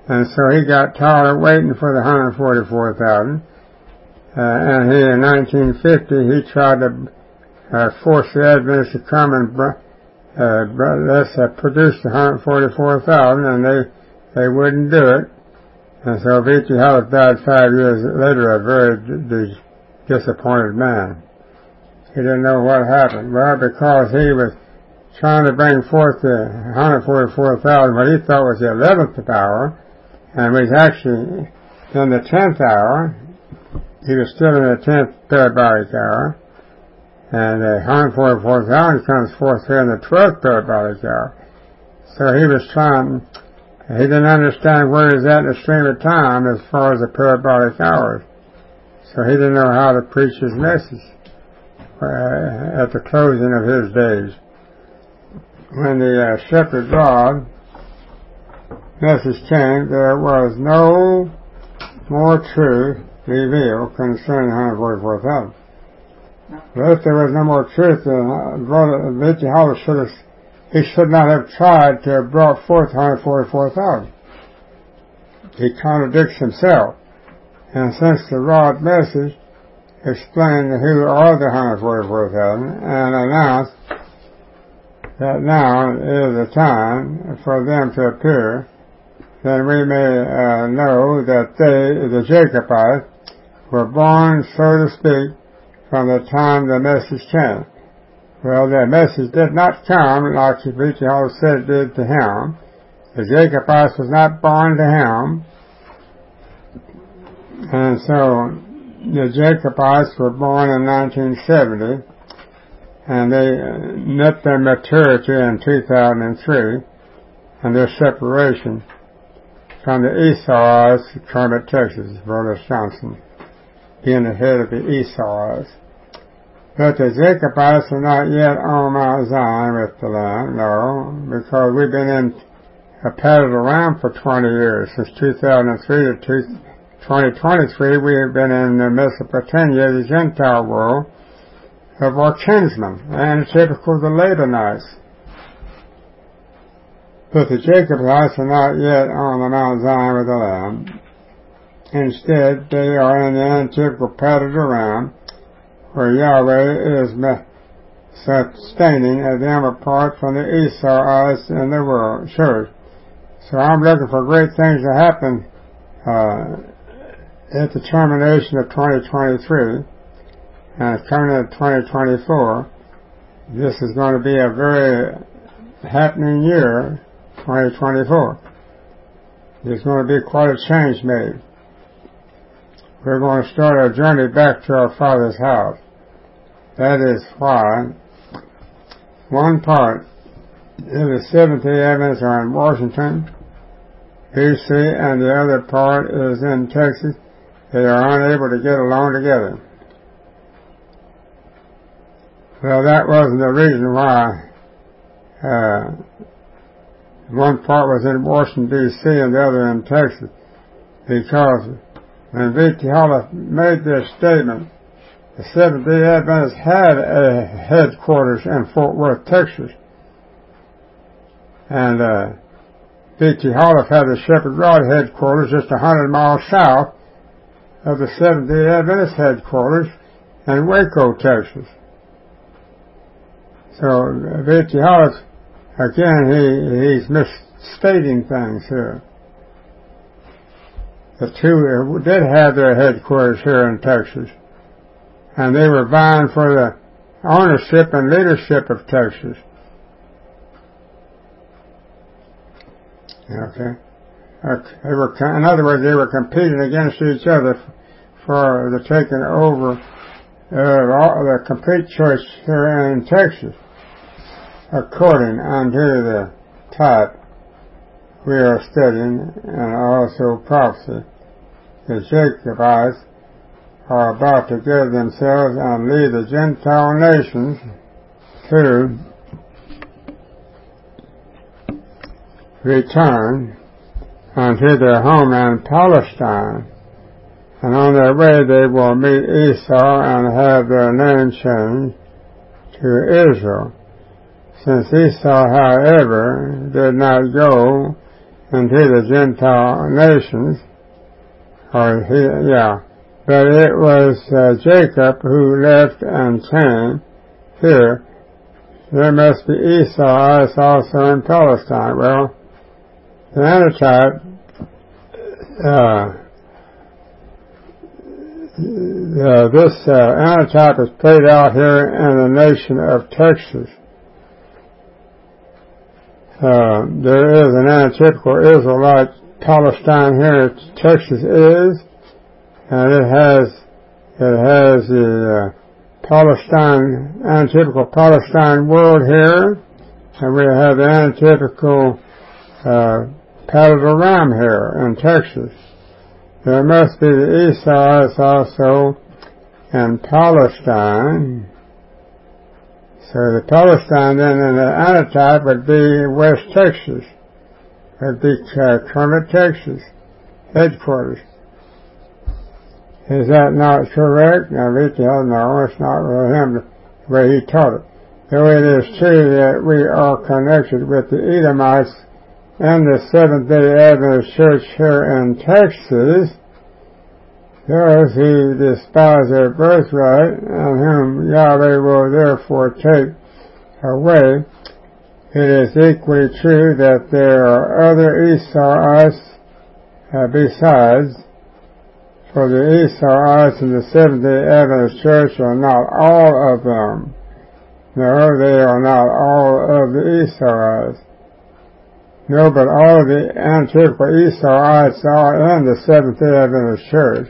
And so he got tired of waiting for the one hundred forty-four thousand. Uh, and he, in nineteen fifty, he tried to uh, force the Adventists to come and uh, let's uh, produce the one hundred forty-four thousand, and they they wouldn't do it. And so V T Hollis died five years later, a very d- disappointed man. He didn't know what happened. Well, because he was trying to bring forth the one hundred forty-four thousand, what he thought was the eleventh hour, and was actually in the tenth hour. He was still in the tenth parabolic hour, and the one hundred forty-four thousand comes forth here in the twelfth parabolic hour. So he was trying, he didn't understand where he was at in the stream of time as far as the parabolic hours. So he didn't know how to preach his message uh, at the closing of his days. When the uh, shepherd rod message came, there was no more truth revealed concerning one hundred forty-four thousand. But if there was no more truth, then uh, V T Hollis should have, he should not have tried to have brought forth one hundred forty-four thousand. He contradicts himself. And since the rod message explained who are the one hundred forty-four thousand and announced that now is the time for them to appear, then we may uh, know that they, the Jacobites, were born, so to speak, from the time the message came. Well, the message did not come like V T Hollis said it did to him. The Jacobites was not born to him. And so the Jacobites were born in nineteen seventy, and they met their maturity in two thousand three, and their separation from the Esauites, Kermit, Texas, Brother Johnson, being the head of the Esauites. But the Jacobites are not yet on Mount Zion with the Lamb, no, because we've been in, uh, paddled around for twenty years, since two thousand three to twenty twenty-three, we have been in the Mesopotamia, the Gentile world, of our kinsmen, and typical of the Labanites. But the Jacobites are not yet on the Mount Zion with the Lamb. Instead, they are in the antitypical paddled around, where Yahweh is sustaining them apart from the Esauites in the world church. So I'm looking for great things to happen uh, at the termination of twenty twenty-three, and coming into twenty twenty-four. This is going to be a very happening year, twenty twenty-four. There's going to be quite a change made. We're going to start our journey back to our Father's house. That is why one part of the Seventh-day Adventists are in Washington, D C, and the other part is in Texas. They are unable to get along together. Well, that wasn't the reason why uh, one part was in Washington, D C, and the other in Texas, because when V T Hollis made this statement, the Seventh-day Adventists had a headquarters in Fort Worth, Texas. And uh, V T Hollis had the Shepherd Rod headquarters just a hundred miles south of the Seventh-day Adventist headquarters in Waco, Texas. So V T Hollis, again, he, he's misstating things here. The two did have their headquarters here in Texas, and they were vying for the ownership and leadership of Texas. Okay. They were, in other words, they were competing against each other for the taking over uh, the complete church here in Texas, according unto the type we are studying, and also prophecy. The Jacobites are about to give themselves and lead the Gentile nations to return unto their homeland Palestine, and on their way they will meet Esau and have their name changed to Israel. Since Esau, however, did not go into the Gentile nations, or he, yeah, but it was uh, Jacob who left and came here. There must be Esauites also in Palestine. Well, the antitype, uh, uh, this uh, antitype is played out here in the nation of Texas. Uh, there is an antitypical Israelite Palestine here in Texas is, and it has it has the uh, Palestine antitypical Palestine world here, and we have the antitypical uh, Paddle Ram here in Texas. There must be the Esauites also in Palestine. So the Palestine then in the antitype would be West Texas. It would be uh, Kermit, Texas, headquarters. Is that not correct? Now, Retail, no, it's not really him the way he taught it. Though it is true that we are connected with the Edomites and the Seventh-day Adventist Church here in Texas, those who despise their birthright and whom Yahweh will therefore take away, it is equally true that there are other Esauites uh, besides, for the Esauites in the Seventh-day Adventist Church are not all of them. No, they are not all of the Esauites. No, but all of the antithetical Esauites are in the Seventh-day Adventist Church.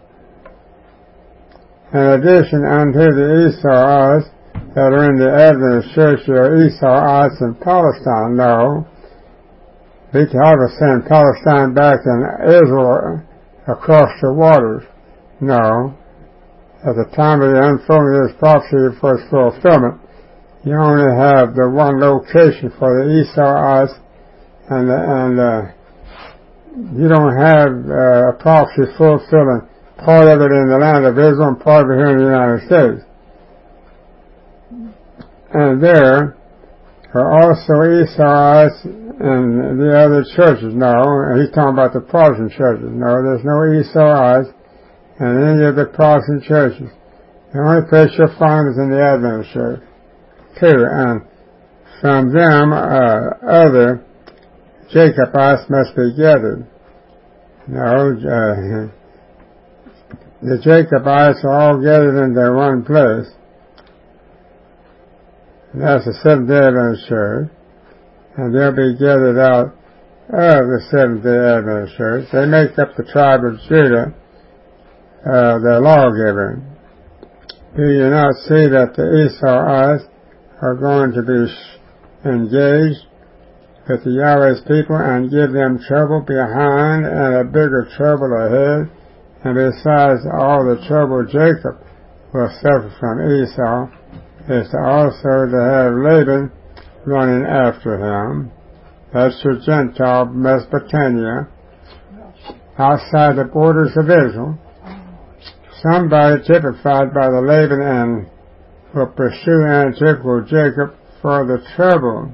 In addition unto the Esauites that are in the Adventist Church, there are Esauites in Palestine. No. The was saying Palestine back in Israel across the waters. No. At the time of the unfolding of this prophecy for its fulfillment, you only have the one location for the Esauites, and, and uh, you don't have uh, a prophecy fulfilling part of it in the land of Israel and part of it here in the United States. And there are also Esauites in the other churches. No, he's talking about the Protestant churches. No, there's no Esauites in any of the Protestant churches. The only place you'll find is in the Adventist church. Two, and from them uh, other Jacobites must be gathered. No, uh, the Jacobites are all gathered into one place. And that's the Seventh-day Adventist Church. And they'll be gathered out of the Seventh-day Adventist Church. They make up the tribe of Judah, uh, the lawgiver. Do you not see that the Esauites are going to be engaged with the Yahweh's people and give them trouble behind and a bigger trouble ahead? And besides all the trouble Jacob will suffer from Esau, is to also to have Laban running after him. That's your Gentile Mesopotamia, outside the borders of Israel. Somebody typified by the Laban and will pursue antithetical Jacob for the trouble.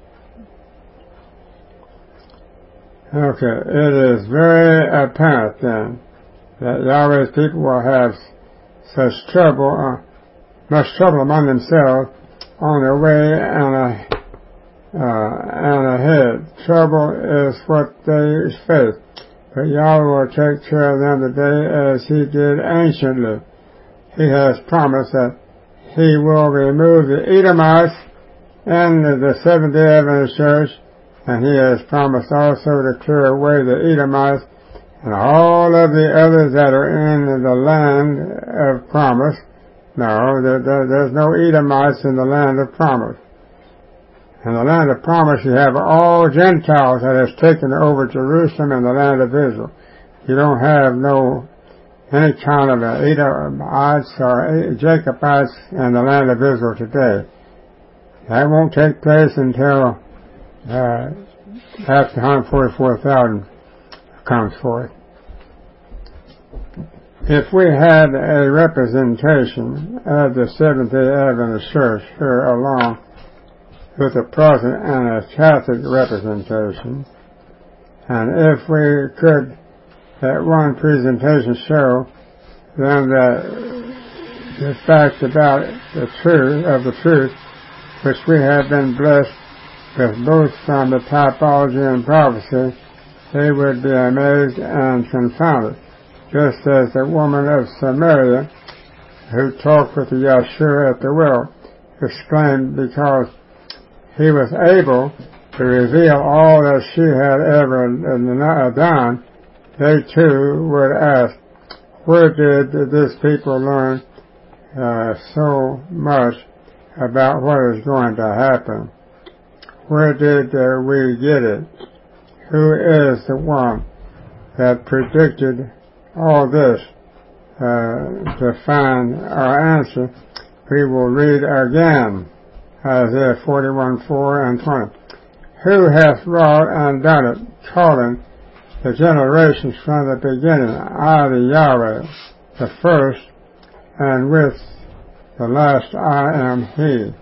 Okay, it is very apparent then that Yahweh's people will have such trouble, uh, much trouble among themselves on their way and, uh, uh, and ahead. Trouble is what they face, but Yahweh will take care of them today as He did anciently. He has promised that He will remove the Edomites and the Seventh-day Adventist Church, and He has promised also to clear away the Edomites and all of the others that are in the land of promise. No, there, there, there's no Edomites in the land of promise. In the land of promise, you have all Gentiles that has taken over Jerusalem and the land of Israel. You don't have no any kind of Edomites or Jacobites in the land of Israel today. That won't take place until uh, after one hundred forty-four thousand comes forth. If we had a representation of the Seventh-day Adventist Church here along with a Protestant and a Catholic representation, And if we could, at one presentation, show them that the fact about the truth of the truth, which we have been blessed with both from the typology and prophecy, they would be amazed and confounded, just as the woman of Samaria who talked with Yeshua at the well exclaimed, because he was able to reveal all that she had ever done, they too would ask, where did this people learn uh, so much about what is going to happen? Where did uh, we get it? Who is the one that predicted all this? Uh, to find our answer, we will read again Isaiah forty-one, four and twenty. Who hath wrought and done it, calling the generations from the beginning? I, the Yahweh, the first, and with the last I am He.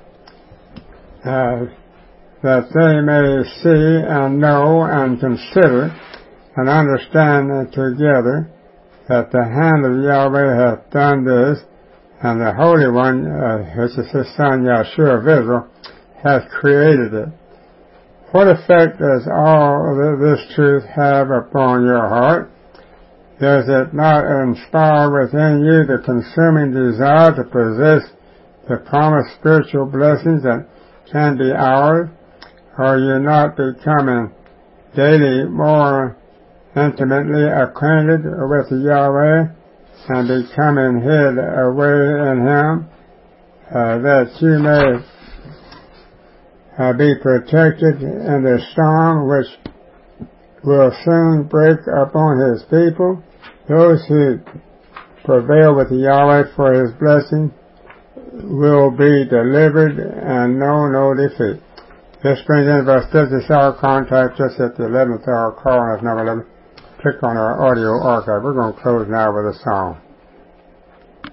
Uh, that they may see and know and consider and understand together that the hand of Yahweh hath done this, and the Holy One, uh, which is His Son Yeshua of Israel, hath created it. What effect does all this truth have upon your heart? Does it not inspire within you the consuming desire to possess the promised spiritual blessings that can be ours? Are you not becoming daily more intimately acquainted with Yahweh and becoming hid away in Him, uh, that you may uh, be protected in the storm which will soon break upon His people? Those who prevail with Yahweh for His blessing will be delivered and know no defeat. This brings in verse fifty. Hour contact us at the eleventh hour. Call us number eleven. Click on our audio archive. We're going to close now with a song.